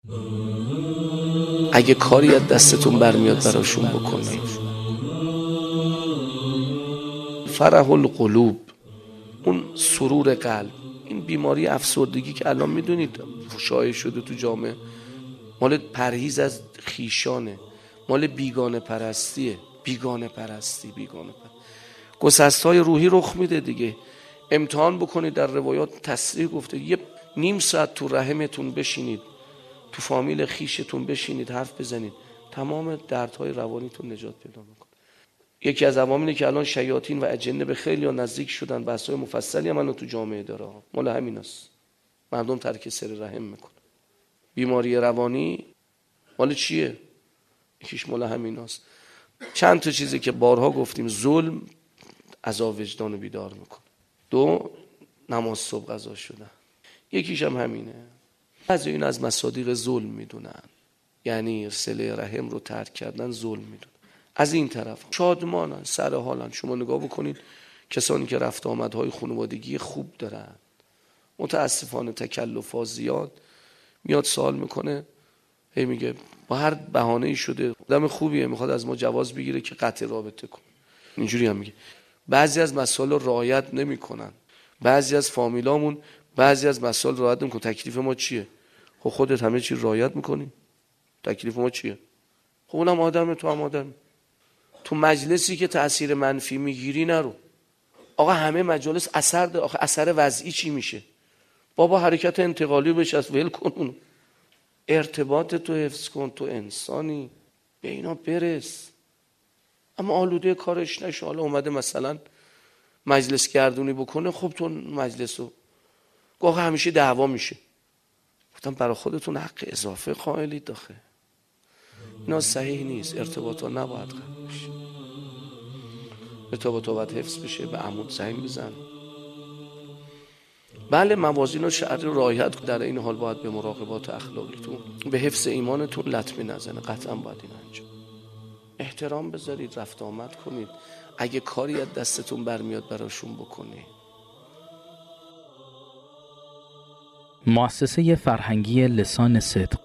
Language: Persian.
اگه کاری از دستتون برمیاد براشون بکنید. فرح القلوب، اون سرور قلب. این بیماری افسردگی که الان میدونید شایع شده تو جامعه، مال پرهیز از خیشانه، مال بیگانه پرستیه. بیگانه پرستی. گسست‌های روحی رخ میده دیگه. امتحان بکنید، در روایات تصریح گفته یه نیم ساعت تو رحمتون بشینید، تو فامیل خیشتون بشینید حرف بزنید، تمام دردهای روانیتون نجات پیدا میکنه. یکی از عواملی که الان شیاطین و اجنه به خیلی ها نزدیک شدن، بحث‌های مفصلی هم الان تو جامعه داره، مال همیناست. مردم ترک سر رحم میکنه. بیماری روانی مال چیه؟ یکیش مال همیناست. چند تا چیزی که بارها گفتیم، ظلم عذاب وجدان بیدار میکنه. 2 نماز صبح قضا شدن. یکیش هم همینه. بعضی این از مصادیق ظلم میدونن، یعنی صله رحم رو ترک کردن ظلم میدونن. از این طرف شادمانن، سر حالن. شما نگاه بکنید کسانی که رفت آمدهای خانوادگی خوب دارن، متاسفانه تکلفات زیاد، میاد سوال میکنه، هی میگه با هر بهانه‌ای شده آدم خوبیه، میخواد از ما جواز بگیره که قطع رابطه کنه. اینجوری هم میگه. بعضی از مسائل رو رعایت نمیکنن. بعضی از فامیلامون بعضی از مسائل رعایت نمیکنن. تکلیف ما چیه؟ خب خودت همه چی رعایت میکنی؟ تکلیف ما چیه؟ خب اونم آدمه، تو هم آدم. تو مجلسی که تأثیر منفی میگیری نرو. آقا همه مجالس اثر ده. آخه اثر وضعی چی میشه؟ بابا حرکت انتقالی بهش از ول کن اونو. ارتباط تو حفظ کن، تو انسانی، به اینا برس. اما آلوده کارش نشه. حالا اومده مثلا مجلس گردونی بکنه، خب تو مجلسو گاه همیشه دعوا میشه. گفتم برای خودتون حق اضافه قائلید داخل. اینا صحیح نیست. ارتباطا نباید قطع بشه. ارتباطا باید حفظ بشه. به عمود زنگ بزن. بله موازین و شرع رعایت کن، در این حال باید به مراقبات اخلاقیتون، به حفظ ایمانتون لطمه نزنه. قطعا باید این انجام. احترام بذارید، رفت آمد کنید. اگه کاری از دستتون برمیاد براشون بکنید. مؤسسه فرهنگی لسان صدق